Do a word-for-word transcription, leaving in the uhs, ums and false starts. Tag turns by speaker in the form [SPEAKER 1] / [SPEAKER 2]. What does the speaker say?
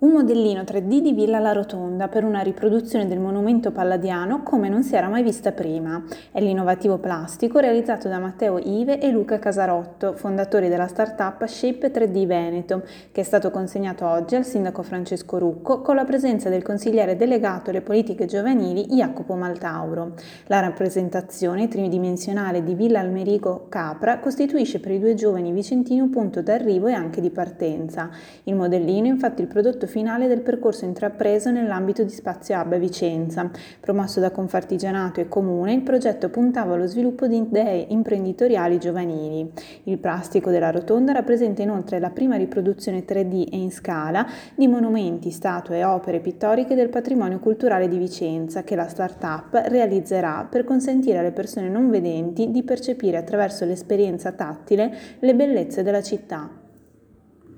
[SPEAKER 1] Un modellino tre D di Villa La Rotonda per una riproduzione del monumento palladiano come non si era mai vista prima. È l'innovativo plastico realizzato da Matteo Ive e Luca Casarotto, fondatori della startup Shape tre D Veneto, che è stato consegnato oggi al sindaco Francesco Rucco con la presenza del consigliere delegato alle politiche giovanili Jacopo Maltauro. La rappresentazione tridimensionale di Villa Almerico Capra costituisce per i due giovani vicentini un punto d'arrivo e anche di partenza. Il modellino è infatti il prodotto finale del percorso intrapreso nell'ambito di Spazio Hub Vicenza. Promosso da Confartigianato e Comune, il progetto puntava allo sviluppo di idee imprenditoriali giovanili. Il plastico della rotonda rappresenta inoltre la prima riproduzione tre D e in scala di monumenti, statue e opere pittoriche del patrimonio culturale di Vicenza che la startup realizzerà per consentire alle persone non vedenti di percepire attraverso l'esperienza tattile le bellezze della città.